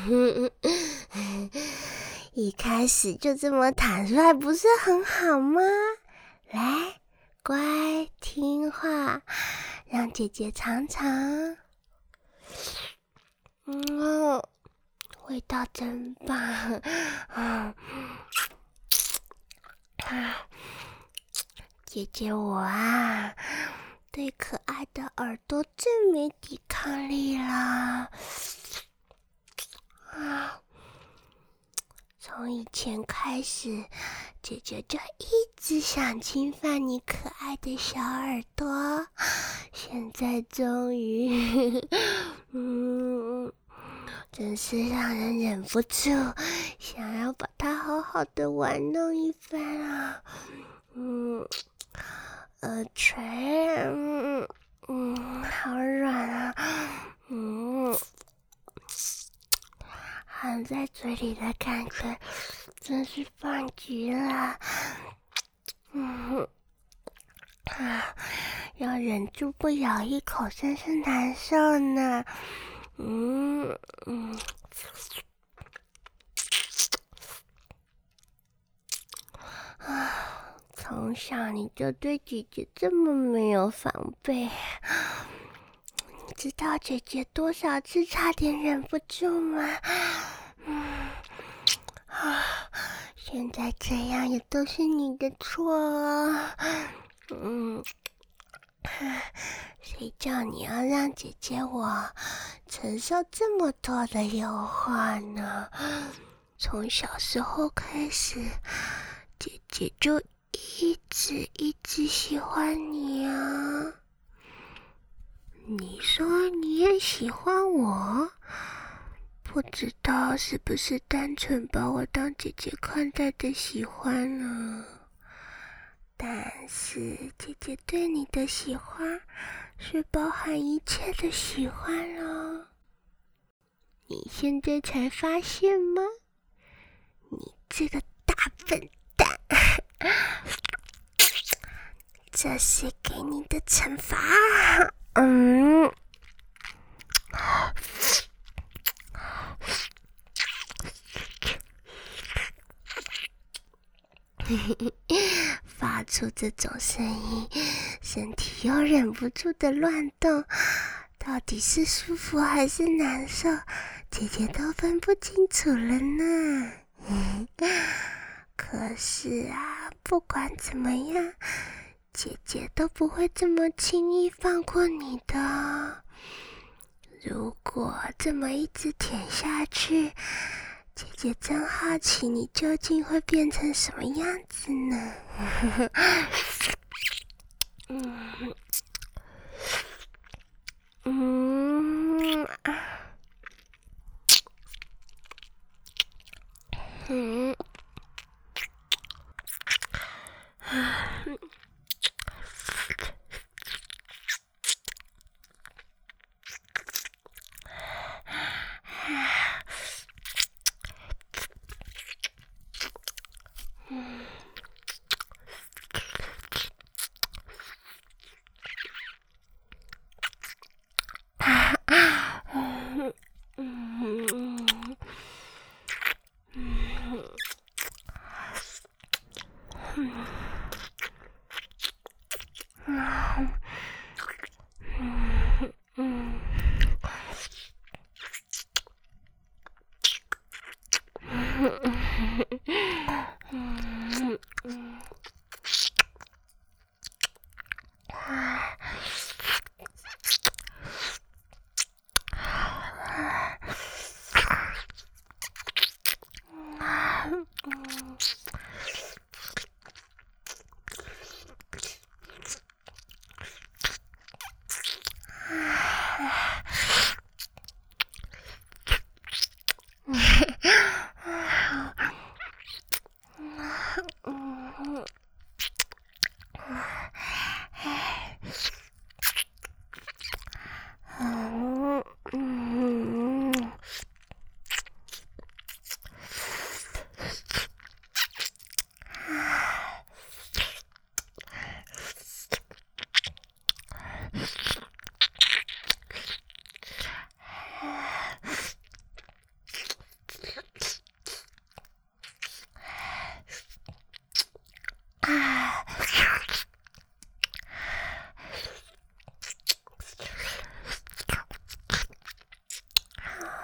一开始就这么坦率不是很好吗？来，乖听话，让姐姐尝尝。味道真棒。姐姐我啊，对可爱的耳朵最没抵抗力啦。从以前开始，姐姐就一直想侵犯你可爱的小耳朵，现在终于，真是让人忍不住想要把它好好的玩弄一番啊。耳垂，好软啊，含在嘴里的感觉真是棒极了。要忍住不咬一口真是难受呢。从小你就对姐姐这么没有防备，你知道姐姐多少次差点忍不住吗？现在这样也都是你的错啊。谁叫你要让姐姐我承受这么多的诱惑呢？从小时候开始，姐姐就一直喜欢你啊。你说你也喜欢我？不知道是不是单纯把我当姐姐看待的喜欢呢？但是姐姐对你的喜欢是包含一切的喜欢咯。你现在才发现吗？你这个大笨蛋。这是给你的惩罚。发出这种声音，身体又忍不住的乱动，到底是舒服还是难受，姐姐都分不清楚了呢。可是啊，不管怎么样，姐姐都不会这么轻易放过你的。如果这么一直舔下去，姐姐真好奇你究竟会变成什么样子呢？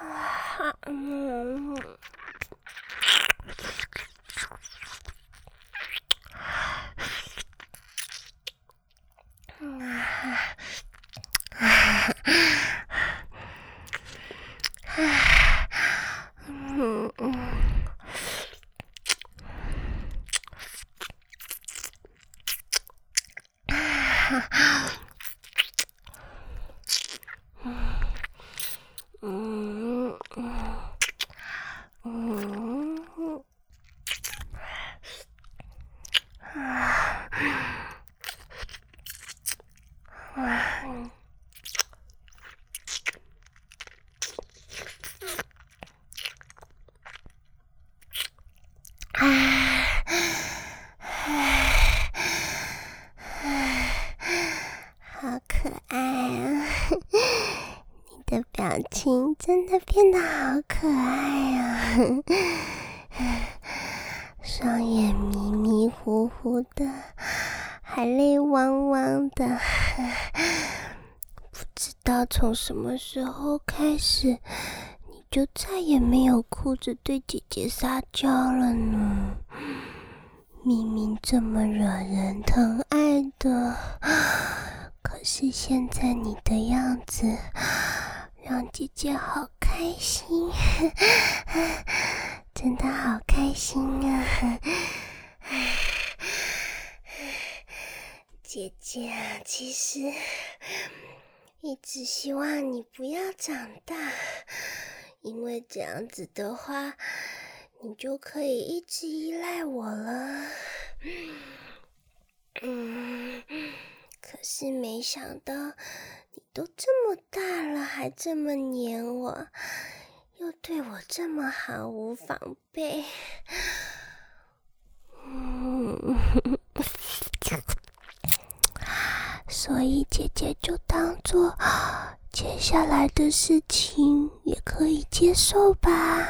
好可爱啊！你的表情真的变得好可爱啊！双眼迷迷糊糊的，还泪汪汪的，不知道从什么时候开始，你就再也没有哭着对姐姐撒娇了呢。明明这么惹人疼爱的，可是现在你的样子让姐姐好开心，真的好开心啊！姐姐其实一直希望你不要长大，因为这样子的话，你就可以一直依赖我了。可是没想到你都这么大了，还这么黏我，又对我这么毫无防备。所以姐姐就当做接下来的事情也可以接受吧。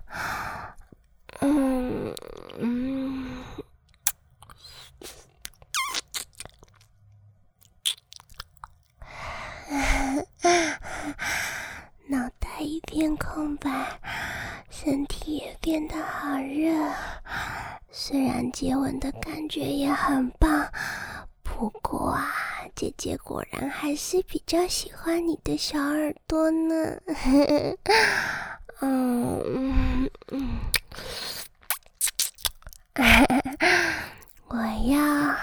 脑袋一片空白，身体也变得好热。虽然接吻的感觉也很棒，不过啊，姐姐果然还是比较喜欢你的小耳朵呢。我要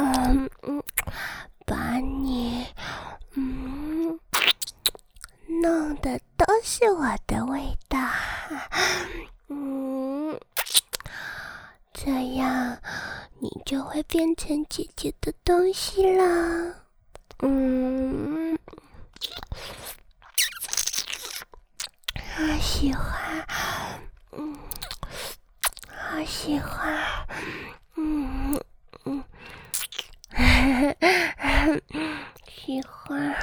把你弄的都是我的味道。这样你就会变成姐姐的东西啦。好喜欢，好喜欢，喜欢，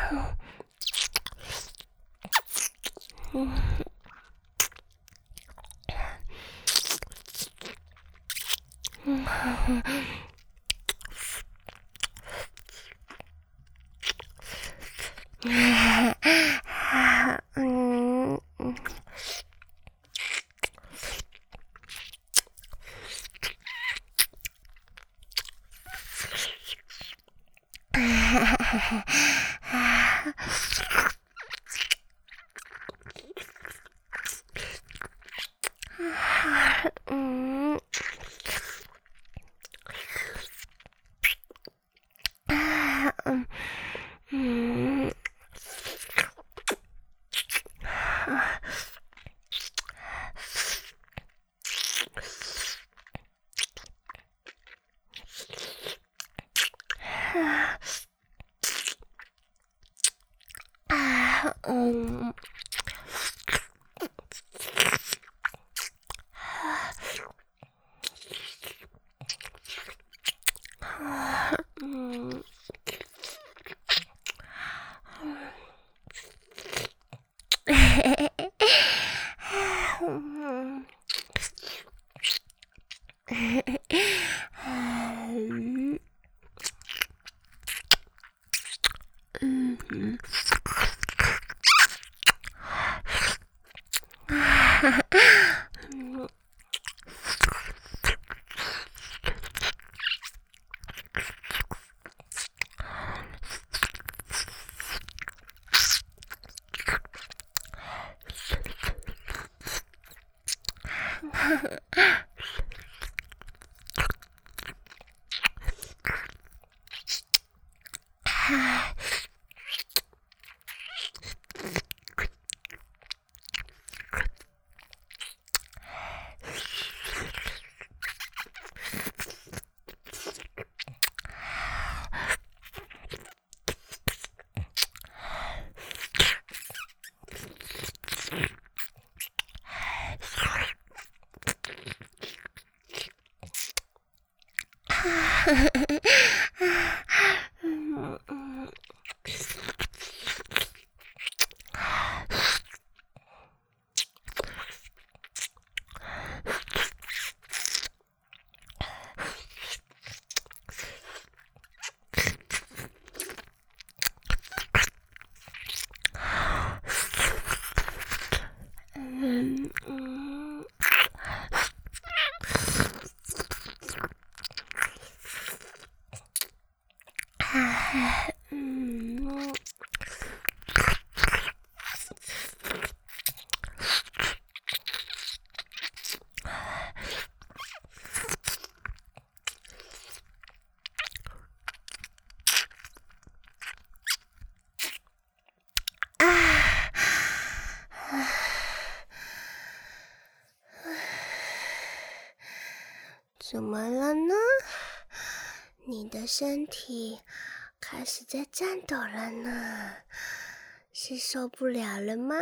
怎么了呢？你的身体开始在颤抖了呢，是受不了了吗？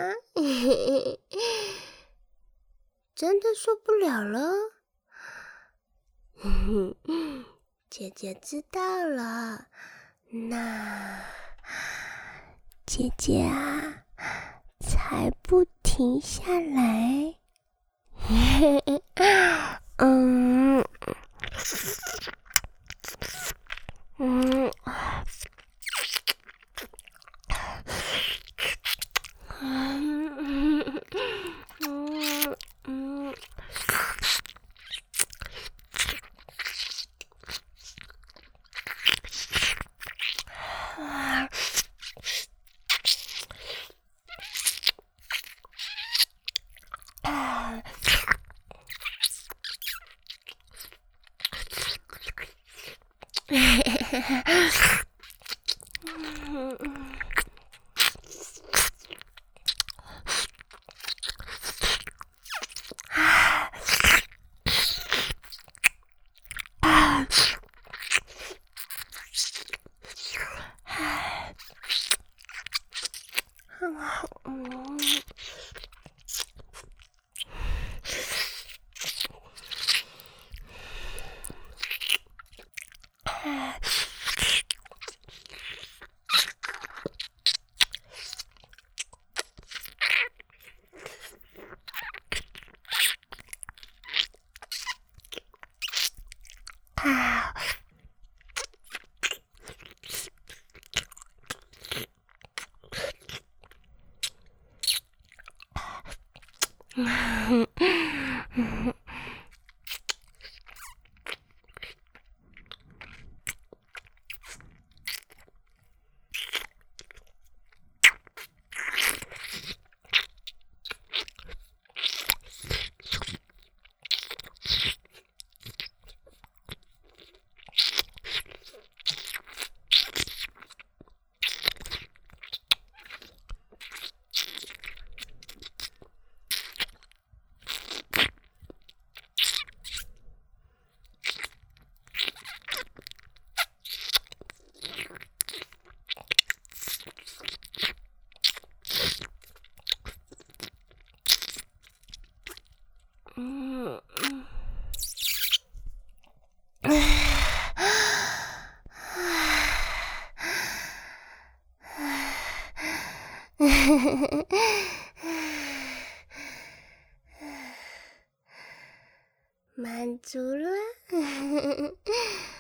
真的受不了了？姐姐知道了，那姐姐啊，才不停下来。满足了。